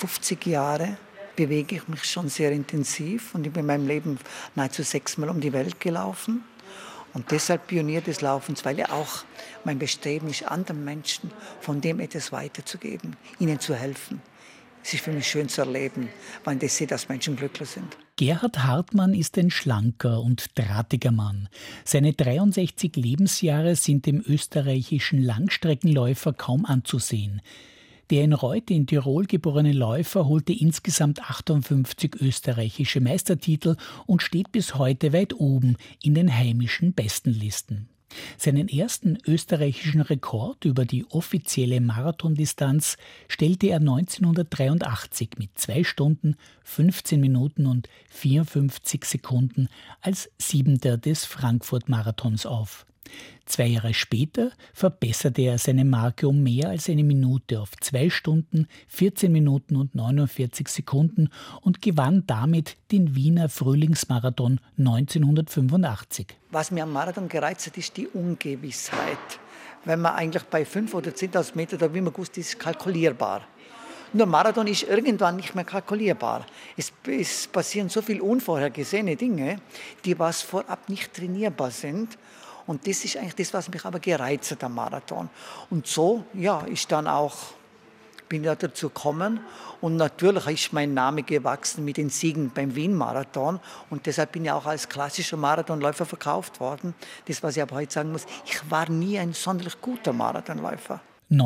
50 Jahre bewege ich mich schon sehr intensiv und ich bin in meinem Leben nahezu 6-mal um die Welt gelaufen. Und deshalb Pionier des Laufens, weil ja auch mein Bestreben ist, anderen Menschen von dem etwas weiterzugeben, ihnen zu helfen. Es ist für mich schön zu erleben, wenn ich sehe, dass Menschen glücklich sind. Gerhard Hartmann ist ein schlanker und drahtiger Mann. Seine 63 Lebensjahre sind dem österreichischen Langstreckenläufer kaum anzusehen. Der in Reuth in Tirol geborene Läufer holte insgesamt 58 österreichische Meistertitel und steht bis heute weit oben in den heimischen Bestenlisten. Seinen ersten österreichischen Rekord über die offizielle Marathondistanz stellte er 1983 mit 2 Stunden, 15 Minuten und 54 Sekunden als Siebenter des Frankfurt-Marathons auf. 2 Jahre später verbesserte er seine Marke um mehr als eine Minute auf 2 Stunden, 14 Minuten und 49 Sekunden und gewann damit den Wiener Frühlingsmarathon 1985. Was mir am Marathon gereizt hat, ist die Ungewissheit. Wenn man eigentlich bei 5.000 oder 10.000 Meter, da wie man gewusst, ist kalkulierbar. Nur Marathon ist irgendwann nicht mehr kalkulierbar. Es passieren so viele unvorhergesehene Dinge, die was vorab nicht trainierbar sind. Und das ist eigentlich das, was mich aber gereizt hat am Marathon. Und so, bin ich dazu gekommen. Und natürlich ist mein Name gewachsen mit den Siegen beim Wien-Marathon. Und deshalb bin ich auch als klassischer Marathonläufer verkauft worden. Das, was ich aber heute sagen muss, ich war nie ein sonderlich guter Marathonläufer.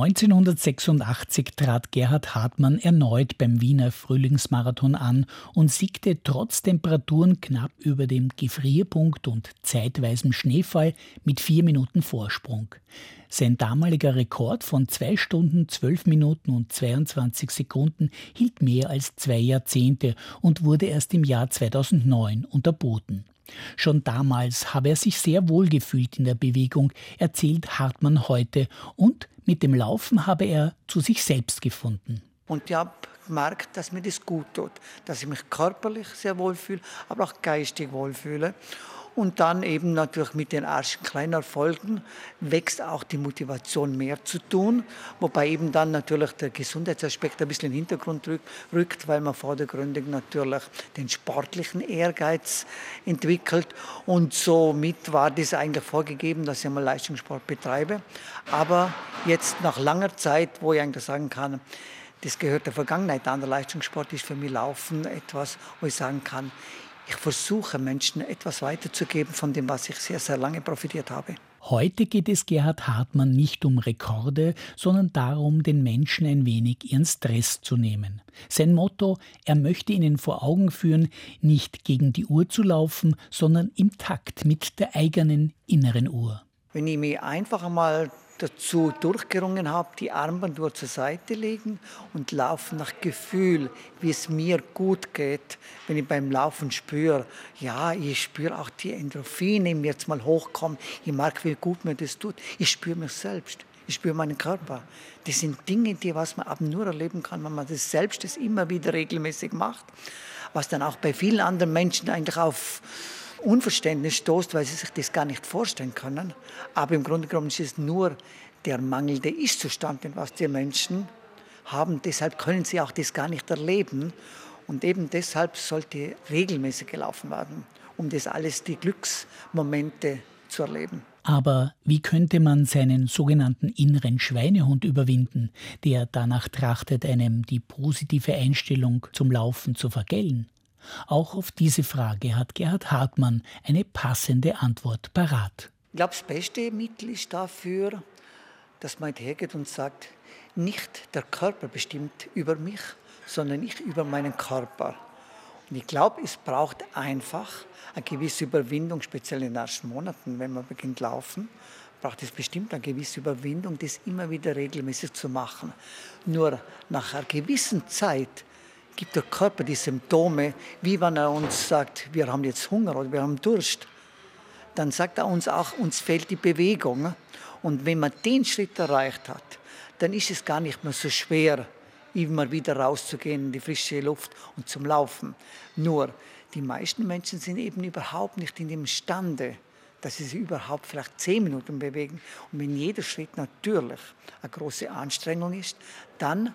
1986 trat Gerhard Hartmann erneut beim Wiener Frühlingsmarathon an und siegte trotz Temperaturen knapp über dem Gefrierpunkt und zeitweisem Schneefall mit 4 Minuten Vorsprung. Sein damaliger Rekord von 2 Stunden, 12 Minuten und 22 Sekunden hielt mehr als 2 Jahrzehnte und wurde erst im Jahr 2009 unterboten. Schon damals habe er sich sehr wohl gefühlt in der Bewegung, erzählt Hartmann heute, und mit dem Laufen habe er zu sich selbst gefunden. Und ich habe gemerkt, dass mir das gut tut, dass ich mich körperlich sehr wohl fühle, aber auch geistig wohl fühle. Und dann eben natürlich mit den ersten kleinen Erfolgen wächst auch die Motivation, mehr zu tun. Wobei eben dann natürlich der Gesundheitsaspekt ein bisschen in den Hintergrund rückt, weil man vordergründig natürlich den sportlichen Ehrgeiz entwickelt. Und somit war das eigentlich vorgegeben, dass ich einmal Leistungssport betreibe. Aber jetzt nach langer Zeit, wo ich eigentlich sagen kann, das gehört der Vergangenheit an, der Leistungssport ist für mich Laufen etwas, wo ich sagen kann, ich versuche Menschen etwas weiterzugeben von dem, was ich sehr, sehr lange profitiert habe. Heute geht es Gerhard Hartmann nicht um Rekorde, sondern darum, den Menschen ein wenig ihren Stress zu nehmen. Sein Motto: Er möchte ihnen vor Augen führen, nicht gegen die Uhr zu laufen, sondern im Takt mit der eigenen inneren Uhr. Wenn ich mich einfach einmal dazu durchgerungen habe, die Armbanduhr zur Seite legen und laufen nach Gefühl, wie es mir gut geht, wenn ich beim Laufen spüre, ja, ich spüre auch die Endorphine in mir jetzt mal hochkommen, ich merke, wie gut mir das tut, ich spüre mich selbst, ich spüre meinen Körper. Das sind Dinge, die was man aber nur erleben kann, wenn man das selbst immer wieder regelmäßig macht, was dann auch bei vielen anderen Menschen eigentlich auf Unverständnis stoßt, weil sie sich das gar nicht vorstellen können. Aber im Grunde genommen ist es nur der mangelnde Ist-Zustand, den was die Menschen haben. Deshalb können sie auch das gar nicht erleben. Und eben deshalb sollte regelmäßig gelaufen werden, um das alles, die Glücksmomente zu erleben. Aber wie könnte man seinen sogenannten inneren Schweinehund überwinden, der danach trachtet, einem die positive Einstellung zum Laufen zu vergällen? Auch auf diese Frage hat Gerhard Hartmann eine passende Antwort parat. Ich glaube, das beste Mittel ist dafür, dass man hergeht und sagt, nicht der Körper bestimmt über mich, sondern ich über meinen Körper. Und ich glaube, es braucht einfach eine gewisse Überwindung, speziell in den ersten Monaten, wenn man beginnt laufen, braucht es bestimmt eine gewisse Überwindung, das immer wieder regelmäßig zu machen. Nur nach einer gewissen Zeit gibt der Körper die Symptome, wie wenn er uns sagt, wir haben jetzt Hunger oder wir haben Durst. Dann sagt er uns auch, uns fehlt die Bewegung. Und wenn man den Schritt erreicht hat, dann ist es gar nicht mehr so schwer, immer wieder rauszugehen in die frische Luft und zum Laufen. Nur, die meisten Menschen sind eben überhaupt nicht in dem Stande, dass sie sich überhaupt vielleicht 10 Minuten bewegen. Und wenn jeder Schritt natürlich eine große Anstrengung ist, dann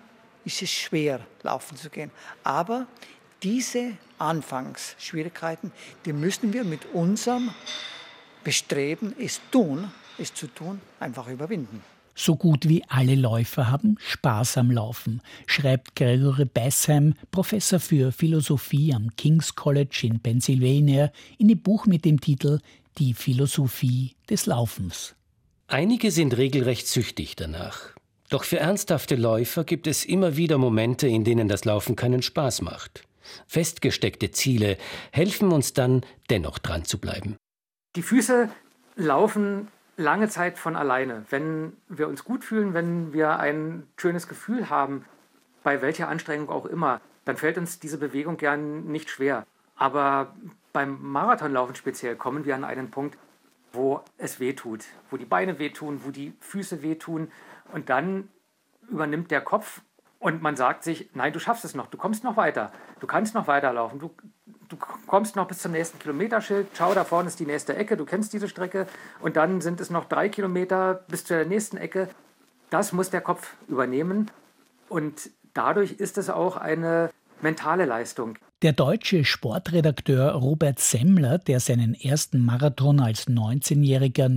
ist es schwer, laufen zu gehen. Aber diese Anfangsschwierigkeiten, die müssen wir mit unserem Bestreben, es zu tun, einfach überwinden. So gut wie alle Läufer haben Spaß am Laufen, schreibt Gregory Bassam, Professor für Philosophie am King's College in Pennsylvania, in dem Buch mit dem Titel Die Philosophie des Laufens. Einige sind regelrecht süchtig danach. Doch für ernsthafte Läufer gibt es immer wieder Momente, in denen das Laufen keinen Spaß macht. Festgesteckte Ziele helfen uns dann, dennoch dran zu bleiben. Die Füße laufen lange Zeit von alleine. Wenn wir uns gut fühlen, wenn wir ein schönes Gefühl haben, bei welcher Anstrengung auch immer, dann fällt uns diese Bewegung gern nicht schwer. Aber beim Marathonlaufen speziell kommen wir an einen Punkt, wo es wehtut, wo die Beine wehtun, wo die Füße wehtun. Und dann übernimmt der Kopf und man sagt sich, nein, du schaffst es noch, du kommst noch weiter, du kannst noch weiterlaufen, du kommst noch bis zum nächsten Kilometerschild, schau, da vorne ist die nächste Ecke, du kennst diese Strecke und dann sind es noch 3 Kilometer bis zur nächsten Ecke. Das muss der Kopf übernehmen und dadurch ist es auch eine mentale Leistung. Der deutsche Sportredakteur Robert Semmler, der seinen ersten Marathon als 19-Jähriger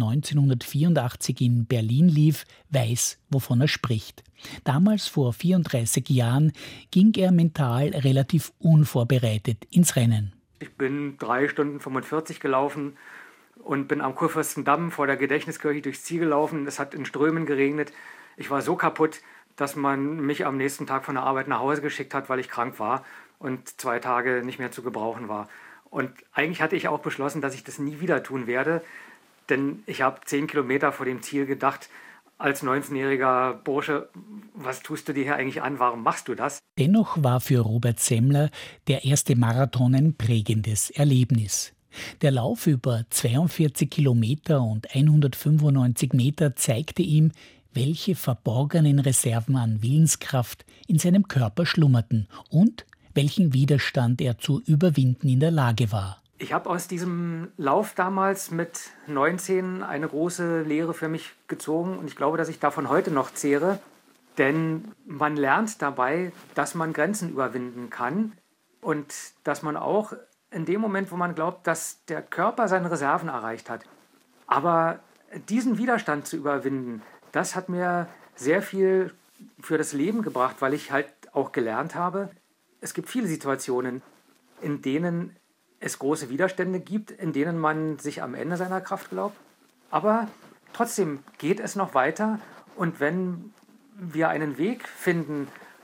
1984 in Berlin lief, weiß, wovon er spricht. Damals, vor 34 Jahren, ging er mental relativ unvorbereitet ins Rennen. Ich bin 3 Stunden 45 gelaufen und bin am Kurfürstendamm vor der Gedächtniskirche durchs Ziel gelaufen. Es hat in Strömen geregnet. Ich war so kaputt, dass man mich am nächsten Tag von der Arbeit nach Hause geschickt hat, weil ich krank war und 2 Tage nicht mehr zu gebrauchen war. Und eigentlich hatte ich auch beschlossen, dass ich das nie wieder tun werde, denn ich habe 10 Kilometer vor dem Ziel gedacht, als 19-jähriger Bursche, was tust du dir hier eigentlich an, warum machst du das? Dennoch war für Robert Semmler der erste Marathon ein prägendes Erlebnis. Der Lauf über 42 Kilometer und 195 Meter zeigte ihm, welche verborgenen Reserven an Willenskraft in seinem Körper schlummerten und welchen Widerstand er zu überwinden in der Lage war. Ich habe aus diesem Lauf damals mit 19 eine große Lehre für mich gezogen und ich glaube, dass ich davon heute noch zehre, denn man lernt dabei, dass man Grenzen überwinden kann und dass man auch in dem Moment, wo man glaubt, dass der Körper seine Reserven erreicht hat, aber diesen Widerstand zu überwinden, das hat mir sehr viel für das Leben gebracht, weil ich halt auch gelernt habe, es gibt viele Situationen, in denen es große Widerstände gibt, in denen man sich am Ende seiner Kraft glaubt. Aber trotzdem geht es noch weiter. Und wenn wir einen Weg finden,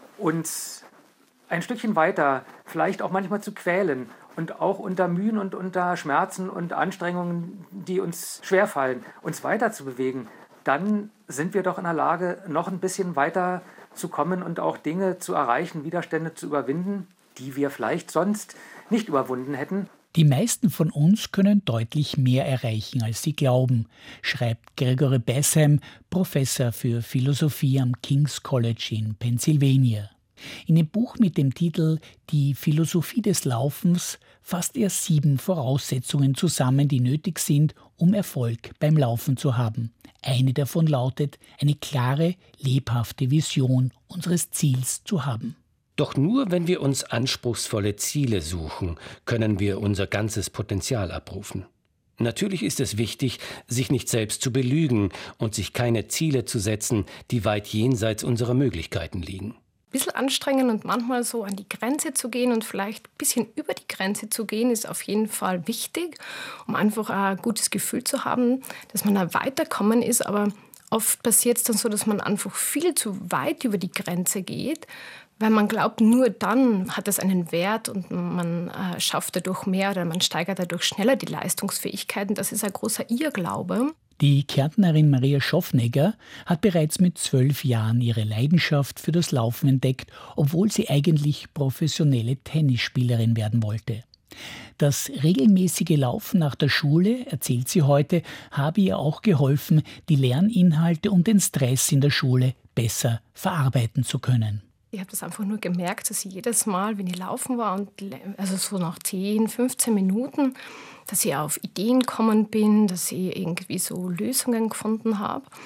uns ein Stückchen weiter, vielleicht auch manchmal zu quälen und auch unter Mühen und unter Schmerzen und Anstrengungen, die uns schwerfallen, uns weiter zu bewegen, dann sind wir doch in der Lage, noch ein bisschen weiter zu kommen und auch Dinge zu erreichen, Widerstände zu überwinden, die wir vielleicht sonst nicht überwunden hätten. Die meisten von uns können deutlich mehr erreichen, als sie glauben, schreibt Gregory Bassam, Professor für Philosophie am King's College in Pennsylvania. In dem Buch mit dem Titel Die Philosophie des Laufens fasst er 7 Voraussetzungen zusammen, die nötig sind, um Erfolg beim Laufen zu haben. Eine davon lautet, eine klare, lebhafte Vision unseres Ziels zu haben. Doch nur wenn wir uns anspruchsvolle Ziele suchen, können wir unser ganzes Potenzial abrufen. Natürlich ist es wichtig, sich nicht selbst zu belügen und sich keine Ziele zu setzen, die weit jenseits unserer Möglichkeiten liegen. Ein bisschen anstrengend und manchmal so an die Grenze zu gehen und vielleicht ein bisschen über die Grenze zu gehen, ist auf jeden Fall wichtig, um einfach ein gutes Gefühl zu haben, dass man da weiterkommen ist. Aber oft passiert es dann so, dass man einfach viel zu weit über die Grenze geht, weil man glaubt, nur dann hat es einen Wert und man schafft dadurch mehr oder man steigert dadurch schneller die Leistungsfähigkeiten. Das ist ein großer Irrglaube. Die Kärntnerin Maria Schaffnegger hat bereits mit 12 Jahren ihre Leidenschaft für das Laufen entdeckt, obwohl sie eigentlich professionelle Tennisspielerin werden wollte. Das regelmäßige Laufen nach der Schule, erzählt sie heute, habe ihr auch geholfen, die Lerninhalte und den Stress in der Schule besser verarbeiten zu können. Ich habe das einfach nur gemerkt, dass ich jedes Mal, wenn ich laufen war, und also so nach 10, 15 Minuten, dass ich auf Ideen gekommen bin, dass ich irgendwie so Lösungen gefunden habe.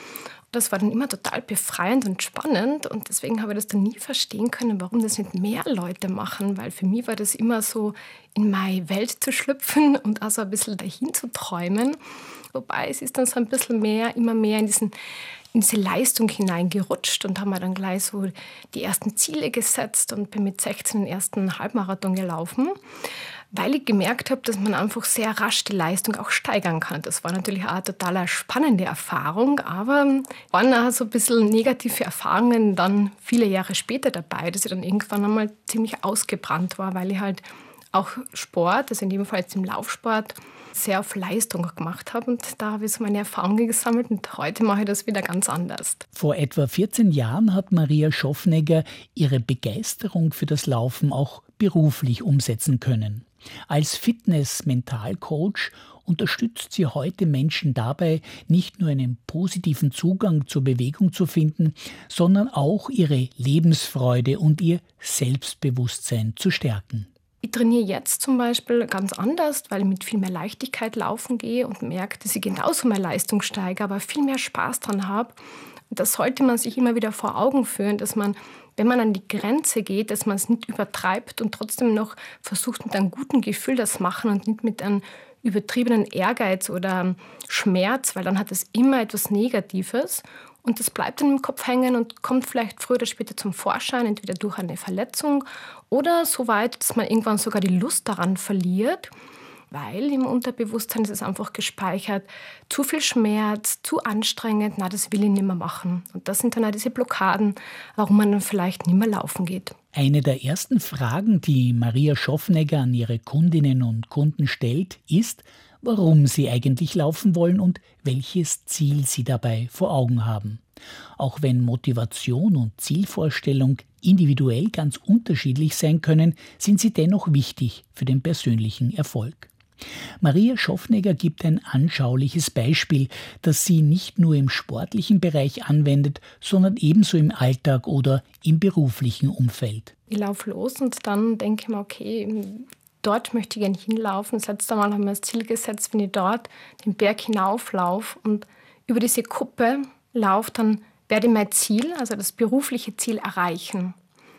Das war dann immer total befreiend und spannend und deswegen habe ich das dann nie verstehen können, warum das nicht mehr Leute machen, weil für mich war das immer so, in meine Welt zu schlüpfen und also ein bisschen dahin zu träumen. Wobei es ist dann so ein bisschen mehr, immer mehr in diese Leistung hineingerutscht und haben wir dann gleich so die ersten Ziele gesetzt und bin mit 16 den ersten Halbmarathon gelaufen, weil ich gemerkt habe, dass man einfach sehr rasch die Leistung auch steigern kann. Das war natürlich auch eine total spannende Erfahrung, aber waren auch so ein bisschen negative Erfahrungen dann viele Jahre später dabei, dass ich dann irgendwann einmal ziemlich ausgebrannt war, weil ich halt auch Sport, also in dem Fall jetzt im Laufsport, sehr auf Leistung gemacht habe und da habe ich so meine Erfahrungen gesammelt und heute mache ich das wieder ganz anders. Vor etwa 14 Jahren hat Maria Schaffnegger ihre Begeisterung für das Laufen auch beruflich umsetzen können. Als Fitness-Mental-Coach unterstützt sie heute Menschen dabei, nicht nur einen positiven Zugang zur Bewegung zu finden, sondern auch ihre Lebensfreude und ihr Selbstbewusstsein zu stärken. Ich trainiere jetzt zum Beispiel ganz anders, weil ich mit viel mehr Leichtigkeit laufen gehe und merke, dass ich genauso meine Leistung steige, aber viel mehr Spaß dran habe. Und das sollte man sich immer wieder vor Augen führen, dass man, wenn man an die Grenze geht, dass man es nicht übertreibt und trotzdem noch versucht, mit einem guten Gefühl das machen und nicht mit einem übertriebenen Ehrgeiz oder Schmerz, weil dann hat es immer etwas Negatives. Und das bleibt dann im Kopf hängen und kommt vielleicht früher oder später zum Vorschein, entweder durch eine Verletzung oder so weit, dass man irgendwann sogar die Lust daran verliert, weil im Unterbewusstsein ist es einfach gespeichert, zu viel Schmerz, zu anstrengend, na, das will ich nicht mehr machen. Und das sind dann auch diese Blockaden, warum man dann vielleicht nicht mehr laufen geht. Eine der ersten Fragen, die Maria Schaffnegger an ihre Kundinnen und Kunden stellt, ist, warum sie eigentlich laufen wollen und welches Ziel sie dabei vor Augen haben. Auch wenn Motivation und Zielvorstellung individuell ganz unterschiedlich sein können, sind sie dennoch wichtig für den persönlichen Erfolg. Maria Schaffnegger gibt ein anschauliches Beispiel, das sie nicht nur im sportlichen Bereich anwendet, sondern ebenso im Alltag oder im beruflichen Umfeld. Ich laufe los und dann denke ich mir, okay, dort möchte ich gerne hinlaufen. Das letzte Mal haben wir das Ziel gesetzt, wenn ich dort den Berg hinauflaufe und über diese Kuppe laufe, dann werde ich mein Ziel, also das berufliche Ziel, erreichen.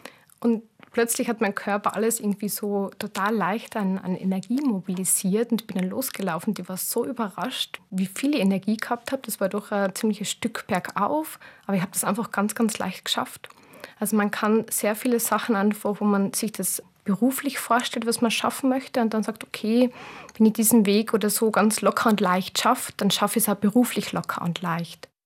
Und plötzlich hat mein Körper alles irgendwie so total leicht an Energie mobilisiert und bin dann losgelaufen. Ich war so überrascht, wie viel Energie gehabt habe. Das war doch ein ziemliches Stück bergauf, aber ich habe das einfach ganz, ganz leicht geschafft. Also man kann sehr viele Sachen einfach, wo man sich das beruflich vorstellt, was man schaffen möchte und dann sagt, okay, wenn ich diesen Weg oder so ganz locker und leicht schaffe, dann schaffe ich es auch beruflich locker und leicht.